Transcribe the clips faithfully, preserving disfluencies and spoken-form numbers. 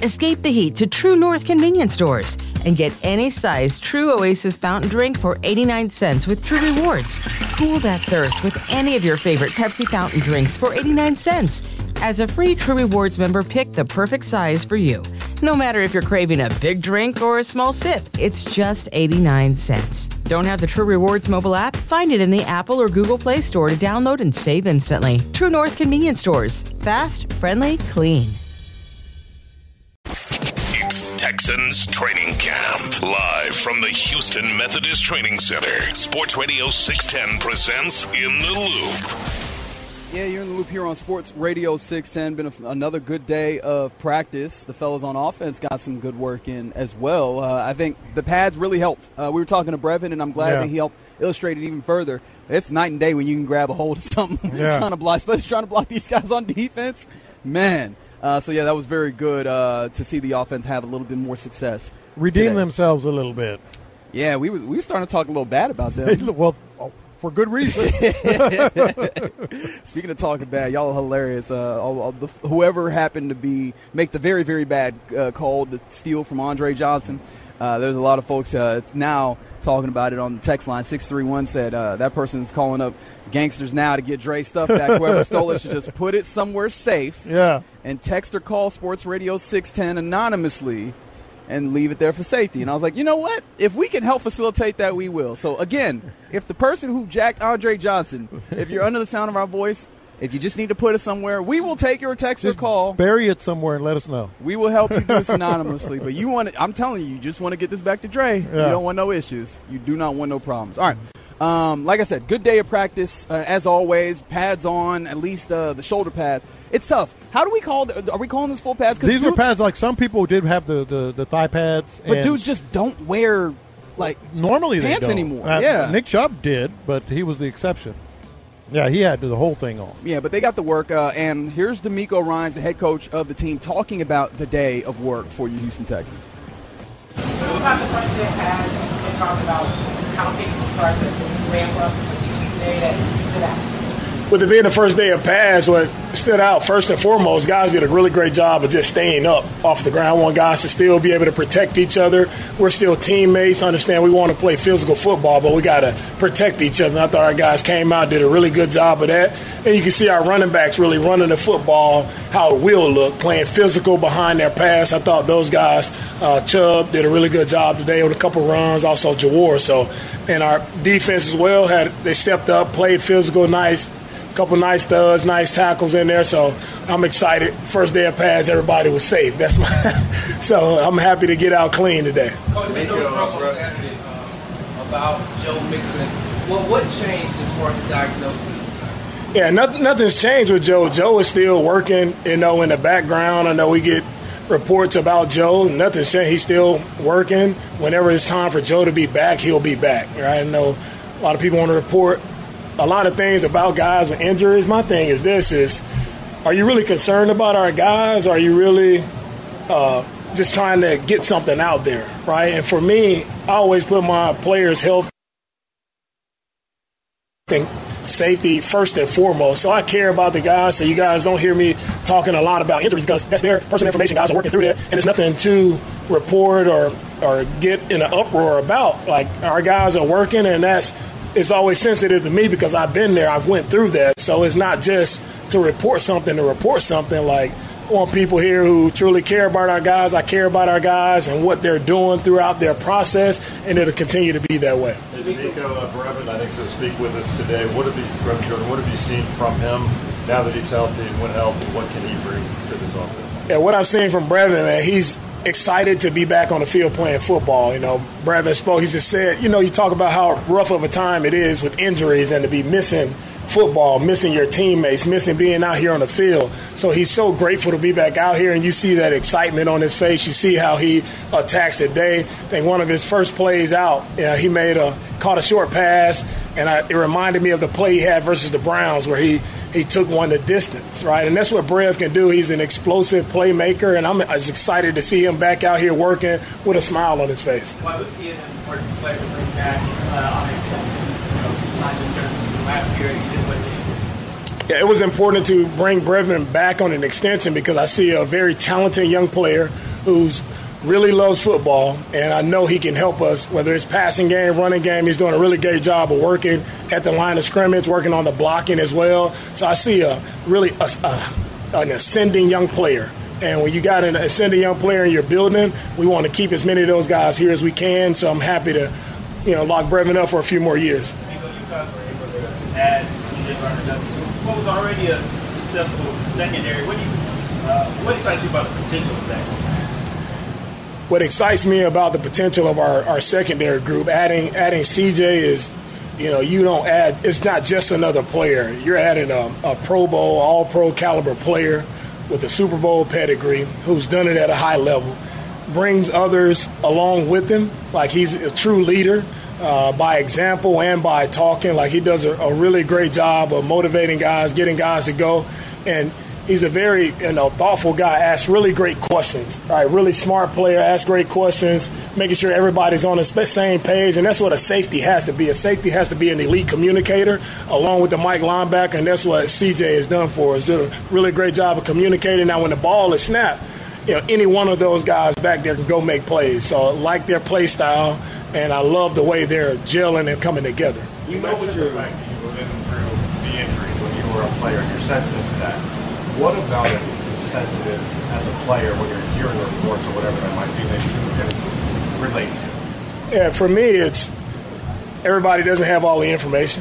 Escape the heat to True North convenience stores and get any size True Oasis fountain drink for eighty-nine cents with True Rewards. Cool that thirst with any of your favorite Pepsi fountain drinks for eighty-nine cents. As a free True Rewards member, pick the perfect size for you. No matter if you're craving a big drink or a small sip, it's just eighty-nine cents. Don't have the True Rewards mobile app? Find it in the Apple or Google Play Store to download and save instantly. True North convenience stores. Fast, friendly, clean. Texans Training Camp. Live from the Houston Methodist Training Center. Sports Radio six ten presents In the Loop. Yeah, you're in the loop here on Sports Radio six ten. Been a, another good day of practice. The fellas on offense got some good work in as well. Uh, I think the pads really helped. Uh, we were talking to Brevin, and I'm glad yeah. that he helped illustrate it even further. It's night and day when you can grab a hold of something yeah. trying to block, especially trying to block these guys on defense. Man. Uh, so, yeah, that was very good uh, to see the offense have a little bit more success. Redeem today. themselves a little bit. Yeah, we was we were starting to talk a little bad about them. Well, for good reason. Speaking of talking bad, y'all are hilarious. Uh, all, all the, whoever happened to be make the very, very bad uh, call to steal from Andre Johnson, uh, there's a lot of folks uh, it's now talking about it on the text line. six three one said uh, that person's calling up gangsters now to get Dre stuff back. Whoever stole it should just put it somewhere safe. Yeah. And text or call Sports Radio six ten anonymously and leave it there for safety. And I was like, you know what? If we can help facilitate that, we will. So, again, if the person who jacked Andre Johnson, if you're under the sound of our voice, if you just need to put it somewhere, we will take your text just or call. Bury it somewhere and let us know. We will help you do this anonymously. But you want to, I'm telling you, you just want to get this back to Dre. Yeah. You don't want no issues. You do not want no problems. All right. Um, like I said, good day of practice, uh, as always. Pads on, at least uh, the shoulder pads. It's tough. How do we call the, are we calling this full pads? These dudes, were pads like some people did have the, the, the thigh pads. But and dudes just don't wear, like, normally pants they don't. anymore. Uh, yeah. Nick Chubb did, but he was the exception. Yeah, he had the whole thing on. Yeah, but they got the work. Uh, and here's D'Amico Ryans, the head coach of the team, talking about the day of work for you Houston Texans. So we've had the first day of pads and talk about how things will start to ramp up. What you see today that stood out? With it being the first day of pads, what stood out first and foremost, guys did a really great job of just staying up off the ground. I want guys to still be able to protect each other. We're still teammates. Understand we want to play physical football, but we got to protect each other. And I thought our guys came out, did a really good job of that. And you can see our running backs really running the football, how it will look, playing physical behind their pass. I thought those guys, uh, Chubb did a really good job today with a couple runs, also Jawar. So, and our defense as well, had they stepped up, played physical, nice. Couple nice studs, nice tackles in there, so I'm excited. First day of pads, everybody was safe. That's my so I'm happy to get out clean today. Coach, I know on Saturday um, about Joe Mixon. Well, what changed as far as the diagnosis? Yeah, nothing, nothing's changed with Joe. Joe is still working, you know, in the background. I know we get reports about Joe. Nothing's changed. He's still working. Whenever it's time for Joe to be back, he'll be back. Right? I know a lot of people want to report a lot of things about guys with injuries. My thing is this is, are you really concerned about our guys? Or are you really uh, just trying to get something out there, right? And for me, I always put my players' health and safety first and foremost. So I care about the guys, so you guys don't hear me talking a lot about injuries because that's their personal information. Guys are working through that, and there's nothing to report or, or get in an uproar about. Like, our guys are working, and that's it's always sensitive to me because I've been there. I've went through that. So it's not just to report something to report something. Like, I want people here who truly care about our guys. I care about our guys and what they're doing throughout their process, and it'll continue to be that way. Hey, D'Amico, uh, Brevin, I think so, speak with us today. What have you, Brevin Jordan, what have you seen from him now that he's healthy and when healthy? What can he bring to this offense? Yeah, what I've seen from Brevin, man, he's excited to be back on the field playing football. You know, Brevin spoke, he just said, you know, you talk about how rough of a time it is with injuries and to be missing football, missing your teammates, missing being out here on the field. So he's so grateful to be back out here, and you see that excitement on his face. You see how he attacks today. I think one of his first plays out, you know, he made a caught a short pass, and I, it reminded me of the play he had versus the Browns where he he took one to distance, right? And that's what Brev can do. He's an explosive playmaker, and I'm as excited to see him back out here working with a smile on his face. Why was he an important player to bring back uh, on exception? You know, he signed him last year, and he did what he did. Yeah, it was important to bring Brevin back on an extension because I see a very talented young player who's really loves football, and I know he can help us, whether it's passing game, running game. He's doing a really great job of working at the line of scrimmage, working on the blocking as well. So I see a really a, a, an ascending young player. And when you got an ascending young player in your building, we want to keep as many of those guys here as we can. So I'm happy to, you know, lock Brevin up for a few more years. You guys were able to add C J Gardner-Johnson to what was already a successful secondary. What do you, uh, what excites you about the potential of that? What excites me about the potential of our, our secondary group, adding adding C J is, you know, you don't add, it's not just another player. You're adding a, a Pro Bowl, all-pro caliber player with a Super Bowl pedigree who's done it at a high level, brings others along with him, like he's a true leader uh, by example and by talking. Like he does a, a really great job of motivating guys, getting guys to go. And he's a very, you know, thoughtful guy, asks really great questions, right? Really smart player, asks great questions, making sure everybody's on the same page. And that's what a safety has to be. A safety has to be an elite communicator along with the Mike linebacker, and that's what C J has done for us. Did a really great job of communicating. Now, when the ball is snapped, you know, any one of those guys back there can go make plays. So I like their play style, and I love the way they're gelling and coming together. You know what you're like, you were living through the injuries when you were a player, and you're sensitive to that. What about it is sensitive as a player when you're hearing reports or whatever that might be that you can relate to? Yeah, for me, it's everybody doesn't have all the information.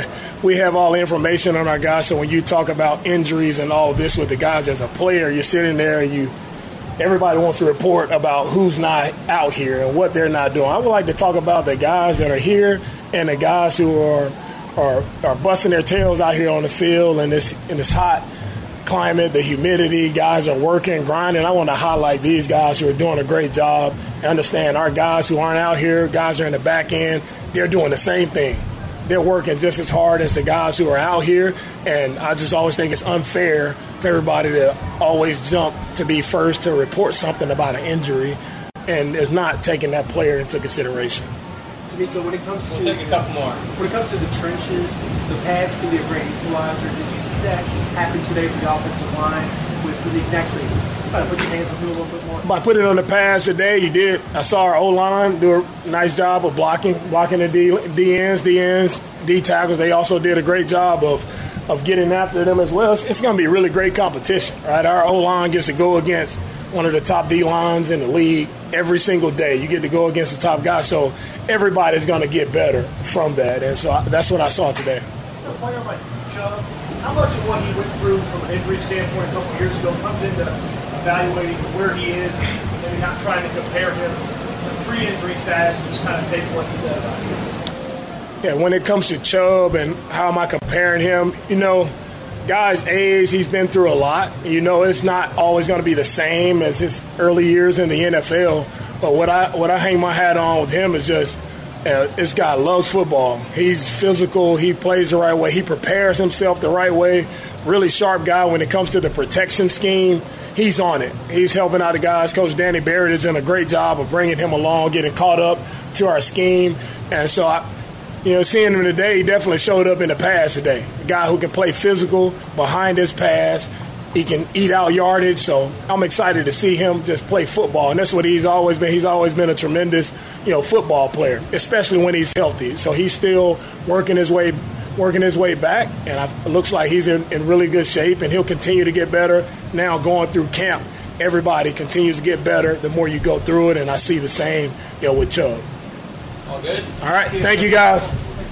We have all the information on our guys, so when you talk about injuries and all of this with the guys as a player, you're sitting there and you everybody wants to report about who's not out here and what they're not doing. I would like to talk about the guys that are here and the guys who are are, are busting their tails out here on the field in this in this hot climate, the humidity. Guys are working, grinding. I want to highlight these guys who are doing a great job. Understand our guys who aren't out here, guys are in the back end, they're doing the same thing. They're working just as hard as the guys who are out here, and I just always think it's unfair for everybody to always jump to be first to report something about an injury and is not taking that player into consideration. D'Amico, when it comes We'll to take a couple more. when it comes to the trenches, the pads can be a great equalizer. Did you see that happen today for the offensive line? With you can actually kind of put your hands on it a little bit more. By putting on the pads today, you did. I saw our O-line do a nice job of blocking, blocking the D, D-ends, D-ends, D-tackles. They also did a great job of of getting after them as well. It's, it's going to be really great competition, right? Our O-line gets to go against one of the top D-lines in the league every single day. You get to go against the top guys, so everybody's going to get better from that. And so I, that's what I saw today. For a player like Chubb, how much of what he went through from an injury standpoint a couple of years ago comes into evaluating where he is and not trying to compare him to pre-injury status and just kind of take what he does out here? Yeah, when it comes to Chubb and how am I comparing him, you know, guy's age, he's been through a lot. You know, it's not always going to be the same as his early years in the N F L. But what I what I hang my hat on with him is just uh, this guy loves football. He's physical. He plays the right way. He prepares himself the right way. Really sharp guy when it comes to the protection scheme. He's on it. He's helping out the guys. Coach Danny Barrett has done a great job of bringing him along, getting caught up to our scheme. And so I You know, seeing him today, he definitely showed up in the pass today. A guy who can play physical behind his pass. He can eat out yardage. So I'm excited to see him just play football. And that's what he's always been. He's always been a tremendous, you know, football player, especially when he's healthy. So he's still working his way working his way back. And I, it looks like he's in, in really good shape, and he'll continue to get better. Now going through camp, everybody continues to get better the more you go through it. And I see the same, you know, with Chubb. All good? All right. Thank you, guys.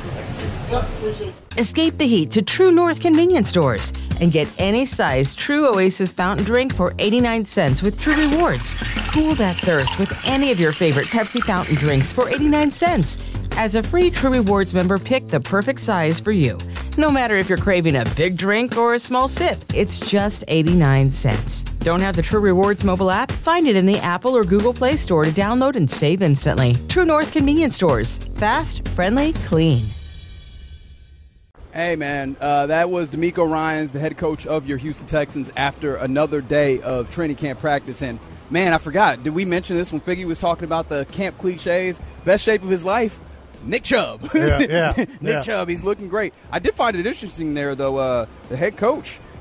Escape the heat to True North convenience stores and get any size True Oasis fountain drink for eighty-nine cents with True Rewards. Cool that thirst with any of your favorite Pepsi fountain drinks for eighty-nine cents. As a free True Rewards member, pick the perfect size for you. No matter if you're craving a big drink or a small sip, it's just eighty-nine cents. Don't have the True Rewards mobile app? Find it in the Apple or Google Play Store to download and save instantly. True North convenience stores. Fast, friendly, clean. Hey, man, uh, that was D'Amico Ryans, the head coach of your Houston Texans, after another day of training camp practice. And, man, I forgot. Did we mention this when Figgy was talking about the camp cliches? Best shape of his life? Nick Chubb. Yeah, yeah, Nick yeah. Chubb, he's looking great. I did find it interesting there, though, uh, the head coach,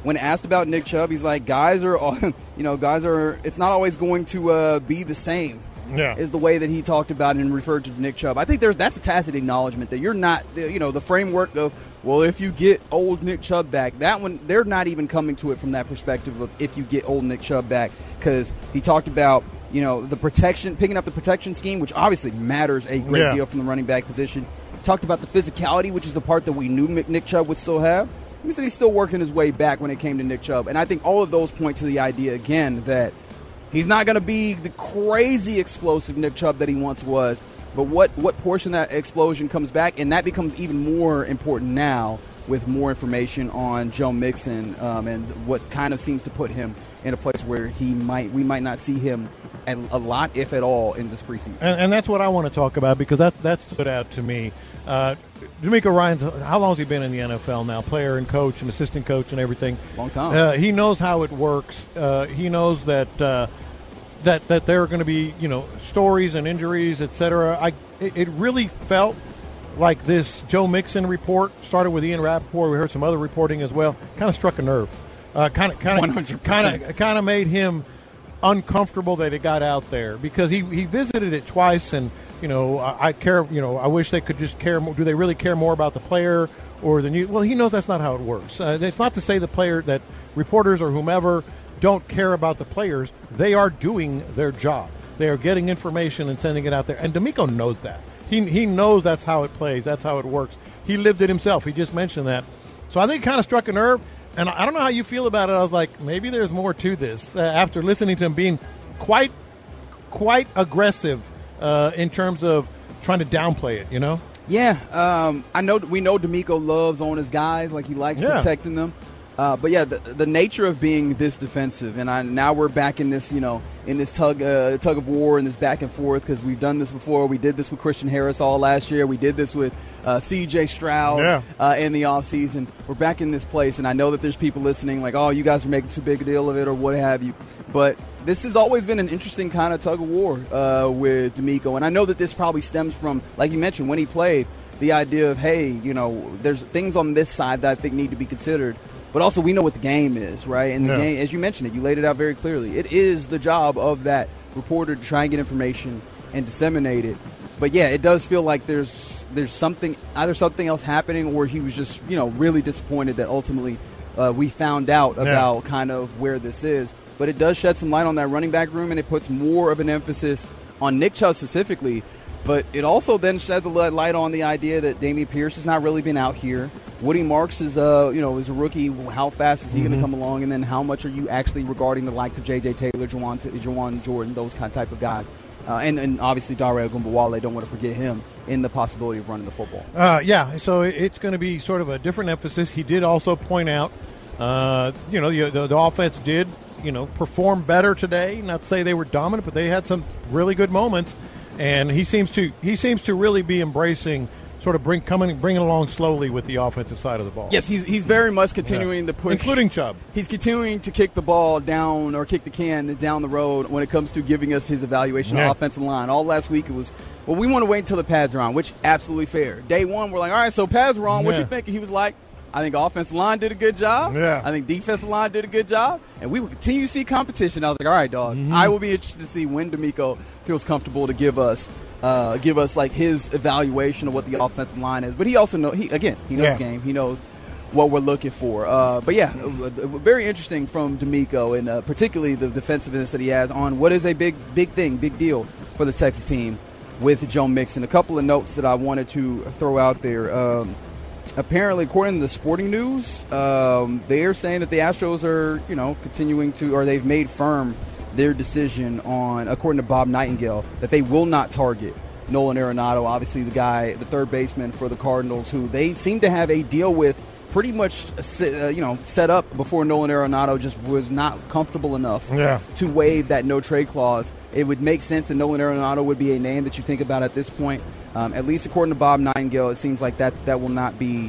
when asked about Nick Chubb, he's like, guys are, you know, guys are, it's not always going to uh, be the same. Yeah. Is the way that he talked about it and referred to Nick Chubb. I think there's that's a tacit acknowledgement that you're not, you know, the framework of, well, if you get old Nick Chubb back, that one, they're not even coming to it from that perspective of if you get old Nick Chubb back, because he talked about, you know, the protection, picking up the protection scheme, which obviously matters a great yeah. deal from the running back position. Talked about the physicality, which is the part that we knew Nick Chubb would still have. He said he's still working his way back when it came to Nick Chubb. And I think all of those point to the idea, again, that he's not going to be the crazy explosive Nick Chubb that he once was. But what, what portion of that explosion comes back, and that becomes even more important now with more information on Joe Mixon um, and what kind of seems to put him in a place where he might we might not see him a, a lot, if at all, in this preseason. And, and that's what I want to talk about, because that, that stood out to me. Uh, DeMeco Ryans, how long has he been in the N F L now? Player and coach and assistant coach and everything. Long time. Uh, he knows how it works. Uh, he knows that uh, that that there are going to be, you know, stories and injuries, et cetera. I it, it really felt like this Joe Mixon report started with Ian Rappaport. We heard some other reporting as well. Kind of struck a nerve. Uh, kind of, kind of, kind of, kind of made him uncomfortable that it got out there, because he, he visited it twice, and you know I, I care. You know I wish they could just care more. Do they really care more about the player or the new? Well, he knows that's not how it works. Uh, it's not to say the player that reporters or whomever don't care about the players. They are doing their job. They are getting information and sending it out there, and DeMeco knows that. He he knows that's how it plays. That's how it works. He lived it himself. He just mentioned that. So I think it kind of struck a nerve. And I don't know how you feel about it. I was like, maybe there's more to this uh, after listening to him being quite, quite aggressive uh, in terms of trying to downplay it, you know? Yeah. Um, I know we know DeMeco loves on his guys. Like, he likes yeah. protecting them. Uh, but, yeah, the, the nature of being this defensive, and I, now we're back in this, you know, in this tug uh, tug of war and this back and forth, because we've done this before. We did this with Christian Harris all last year. We did this with uh, C J Stroud yeah. uh, in the offseason. We're back in this place, and I know that there's people listening like, oh, you guys are making too big a deal of it or what have you. But this has always been an interesting kind of tug of war uh, with DeMeco. And I know that this probably stems from, like you mentioned, when he played, the idea of, hey, you know, there's things on this side that I think need to be considered. But also, we know what the game is, right? And the yeah. game, as you mentioned it, you laid it out very clearly. It is the job of that reporter to try and get information and disseminate it. But yeah, it does feel like there's there's something, either something else happening, or he was just, you know, really disappointed that ultimately uh, we found out about yeah. kind of where this is. But it does shed some light on that running back room, and it puts more of an emphasis on Nick Chubb specifically. But it also then sheds a light on the idea that Dameon Pierce has not really been out here. Woody Marks is, uh, you know, is a rookie. How fast is he mm-hmm. going to come along? And then how much are you actually regarding the likes of J J Taylor, Juwan, Juwan Jordan, those kind of type of guys? Uh, and, and obviously Dare Ogunbowale, don't want to forget him in the possibility of running the football. Uh, yeah, so it's going to be sort of a different emphasis. He did also point out, uh, you know, the, the, the offense did, you know, perform better today. Not to say they were dominant, but they had some really good moments. And he seems to he seems to really be embracing, sort of bring coming bringing along slowly with the offensive side of the ball. Yes, he's he's very much continuing yeah. to push, including Chubb. He's continuing to kick the ball down or kick the can down the road when it comes to giving us his evaluation yeah. of offensive line. All last week it was, well, we want to wait until the pads are on, which absolutely fair. Day one, we're like, all right, so pads are on. Yeah. What you think? He was like, I think offensive line did a good job. Yeah. I think defensive line did a good job. And we will continue to see competition. I was like, all right, dog. Mm-hmm. I will be interested to see when DeMeco feels comfortable to give us uh, give us like his evaluation of what the offensive line is. But he also knows, he, again, he knows yeah. the game. He knows what we're looking for. Uh, but, yeah, very interesting from DeMeco, and uh, particularly the defensiveness that he has on what is a big, big thing, big deal for this Texas team with Joe Mixon. A couple of notes that I wanted to throw out there. Um, Apparently, according to the Sporting News, um, they're saying that the Astros are, you know, continuing to, or they've made firm their decision on, according to Bob Nightingale, that they will not target Nolan Arenado, obviously the guy, the third baseman for the Cardinals, who they seem to have a deal with pretty much, uh, you know, set up before Nolan Arenado just was not comfortable enough yeah. to waive that no-trade clause. It would make sense that Nolan Arenado would be a name that you think about at this point. Um, at least according to Bob Nightingale, it seems like that's, that will not be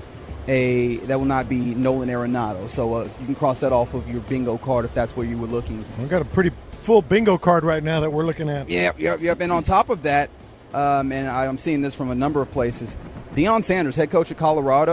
a that will not be Nolan Arenado. So uh, you can cross that off of your bingo card if that's where you were looking. We've got a pretty full bingo card right now that we're looking at. Yep, yep, yep. And on top of that, um, and I'm seeing this from a number of places, Deion Sanders, head coach of Colorado,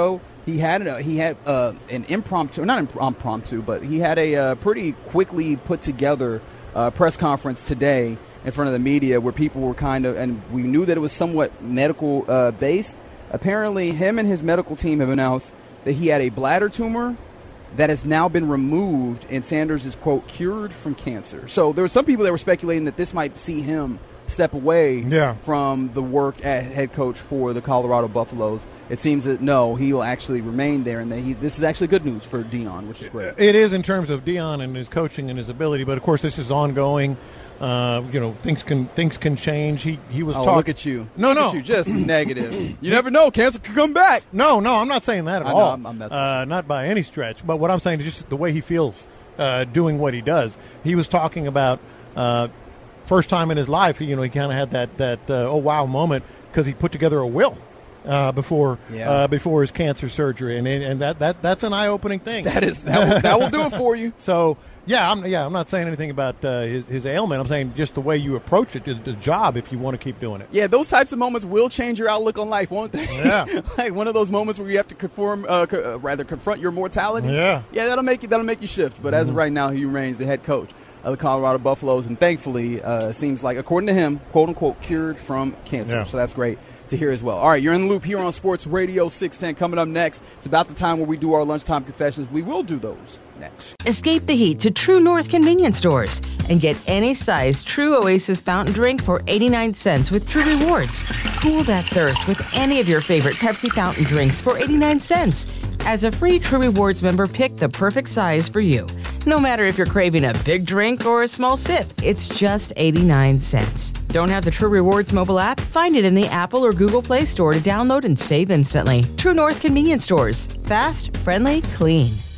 he had a, he had uh, an impromptu, not impromptu, but he had a uh, pretty quickly put together uh, press conference today in front of the media where people were kind of, and we knew that it was somewhat medical uh, based. Apparently, him and his medical team have announced that he had a bladder tumor that has now been removed, and Sanders is, quote, cured from cancer. So there were some people that were speculating that this might see him step away yeah. from the work as head coach for the Colorado Buffaloes. It seems that, no, he will actually remain there, and that he, this is actually good news for Deion, which is great. It is in terms of Deion and his coaching and his ability, but, of course, this is ongoing. Uh, you know, things can things can change. He he was oh, talking. Look at you. No, look no. At you, just negative. You never know. Cancer could come back. No, no, I'm not saying that at I know, all. I'm, I'm messing uh, not by any stretch. But what I'm saying is just the way he feels uh, doing what he does. He was talking about uh, first time in his life. You know, he kind of had that that uh, oh wow moment because he put together a will. Uh, before yeah. uh, before his cancer surgery, and and that, that that's an eye opening thing. That is that will, that will do it for you. So yeah, I'm yeah I'm not saying anything about uh, his his ailment. I'm saying just the way you approach it, the, the job, if you want to keep doing it. Yeah, those types of moments will change your outlook on life, won't they? Yeah, like one of those moments where you have to conform, uh, co- uh, rather confront your mortality. Yeah, yeah, that'll make you that'll make you shift. But mm-hmm. as of right now, he remains the head coach of the Colorado Buffaloes, and thankfully, uh, seems like, according to him, quote unquote, cured from cancer. Yeah. So that's great to hear as well. All right, you're in the loop here on Sports Radio six ten. Coming up next, it's about the time where we do our lunchtime confessions. We will do those next. Escape the heat to True North convenience stores and get any size True Oasis fountain drink for eighty-nine cents with True Rewards. Cool that thirst with any of your favorite Pepsi fountain drinks for eighty-nine cents. As a free True Rewards member, pick the perfect size for you. No matter if you're craving a big drink or a small sip, it's just eighty-nine cents. Don't have the True Rewards mobile app? Find it in the Apple or Google Play Store to download and save instantly. True North convenience stores. Fast, friendly, clean.